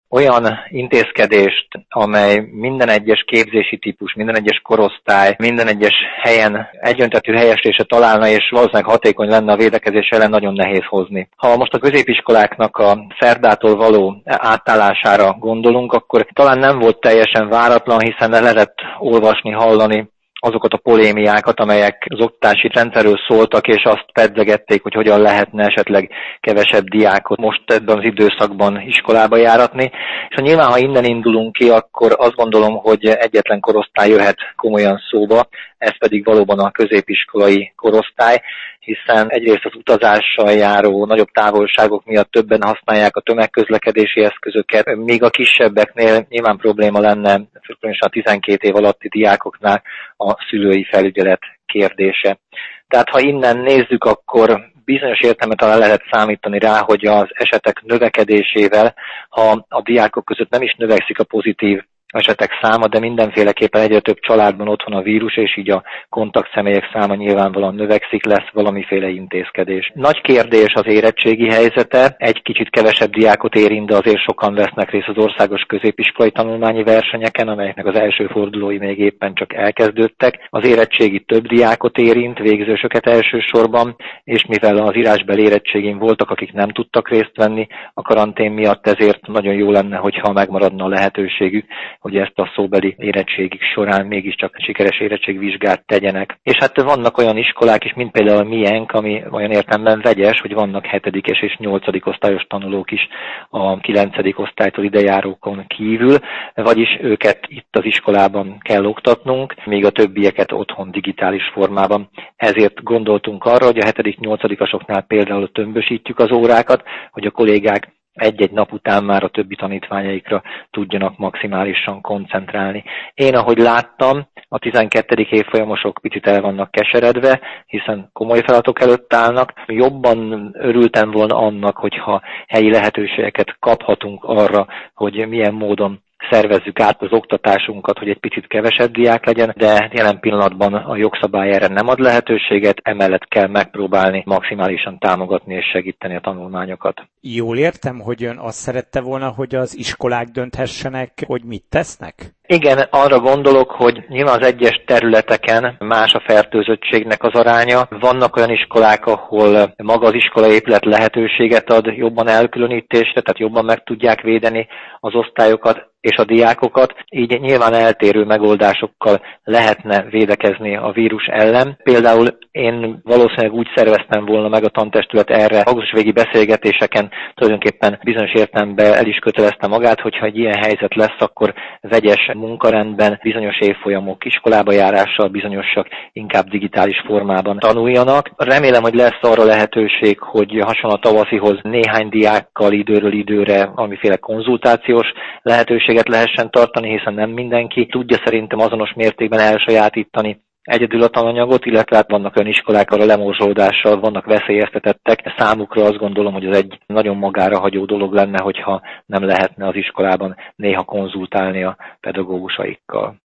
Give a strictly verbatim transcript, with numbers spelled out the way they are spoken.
olyan intézkedést, amely minden egyes képzési típus, minden egyes korosztály, minden egyes helyen egyöntetű helyeslése találna, és valószínűleg hatékony lenne a védekezés ellen, nagyon nehéz hozni. Ha most a középiskoláknak a szerdától való átállására gondolunk, akkor talán nem volt teljesen váratlan, hiszen le lehetett olvasni, hallani azokat a polémiákat, amelyek az oktatási rendszerről szóltak, és azt pedzegették, hogy hogyan lehetne esetleg kevesebb diákot most ebben az időszakban iskolába járatni. És ha nyilván, ha innen indulunk ki, akkor azt gondolom, hogy egyetlen korosztály jöhet komolyan szóba, ez pedig valóban a középiskolai korosztály, hiszen egyrészt az utazással járó nagyobb távolságok miatt többen használják a tömegközlekedési eszközöket, még a kisebbeknél nyilván probléma lenne, különösen a tizenkét év alatti diákoknál a szülői felügyelet kérdése. Tehát ha innen nézzük, akkor bizonyos értelemben talán lehet számítani rá, hogy az esetek növekedésével, ha a diákok között nem is növekszik a pozitív esetek száma, de mindenféleképpen egyre több családban ott van a vírus, és így a kontaktszemélyek száma nyilvánvalóan növekszik, lesz valamiféle intézkedés. Nagy kérdés az érettségi helyzete, egy kicsit kevesebb diákot érint, de azért sokan vesznek részt az országos középiskolai tanulmányi versenyeken, amelyeknek az első fordulói még éppen csak elkezdődtek. Az érettségi több diákot érint, végzősöket elsősorban, és mivel az írásbeli érettségén voltak, akik nem tudtak részt venni a karantén miatt, ezért nagyon jó lenne, hogyha megmaradna a lehetőségük, hogy ezt a szóbeli érettségik során mégiscsak sikeres érettségvizsgát tegyenek. És hát vannak olyan iskolák is, mint például a miénk, ami olyan értelemben vegyes, hogy vannak hetedikes és nyolcadik osztályos tanulók is a kilencedik osztálytól idejárókon kívül, vagyis őket itt az iskolában kell oktatnunk, míg a többieket otthon digitális formában. Ezért gondoltunk arra, hogy a hetedik-nyolcadikasoknál például tömbösítjük az órákat, hogy a kollégák egy-egy nap után már a többi tanítványaikra tudjanak maximálisan koncentrálni. Én, ahogy láttam, a tizenkettedik évfolyamosok picit el vannak keseredve, hiszen komoly feladatok előtt állnak. Jobban örültem volna annak, hogyha helyi lehetőségeket kaphatunk arra, hogy milyen módon szervezzük át az oktatásunkat, hogy egy picit kevesebb diák legyen, de jelen pillanatban a jogszabály erre nem ad lehetőséget, emellett kell megpróbálni maximálisan támogatni és segíteni a tanulmányokat. Jól értem, hogy ön azt szerette volna, hogy az iskolák dönthessenek, hogy mit tesznek? Igen, arra gondolok, hogy nyilván az egyes területeken más a fertőzöttségnek az aránya. Vannak olyan iskolák, ahol maga az iskolaépület lehetőséget ad jobban elkülönítésre, tehát jobban meg tudják védeni az osztályokat és a diákokat, így nyilván eltérő megoldásokkal lehetne védekezni a vírus ellen. Például én valószínűleg úgy szerveztem volna meg a tantestület erre, augusztusvégi beszélgetéseken tulajdonképpen bizonyos értelemben el is kötelezte magát, hogyha egy ilyen helyzet lesz, akkor vegyes munkarendben bizonyos évfolyamok iskolába járással, bizonyosak inkább digitális formában tanuljanak. Remélem, hogy lesz arra lehetőség, hogy hasonló a tavaszihoz néhány diákkal időről időre valamiféle konzultációs lehetőséget lehessen tartani, hiszen nem mindenki tudja szerintem azonos mértékben elsajátítani egyedül a tananyagot, illetve vannak olyan iskolák, ahol a lemorzsolódással vannak veszélyeztetettek. Számukra azt gondolom, hogy ez egy nagyon magára hagyó dolog lenne, hogyha nem lehetne az iskolában néha konzultálni a pedagógusaikkal.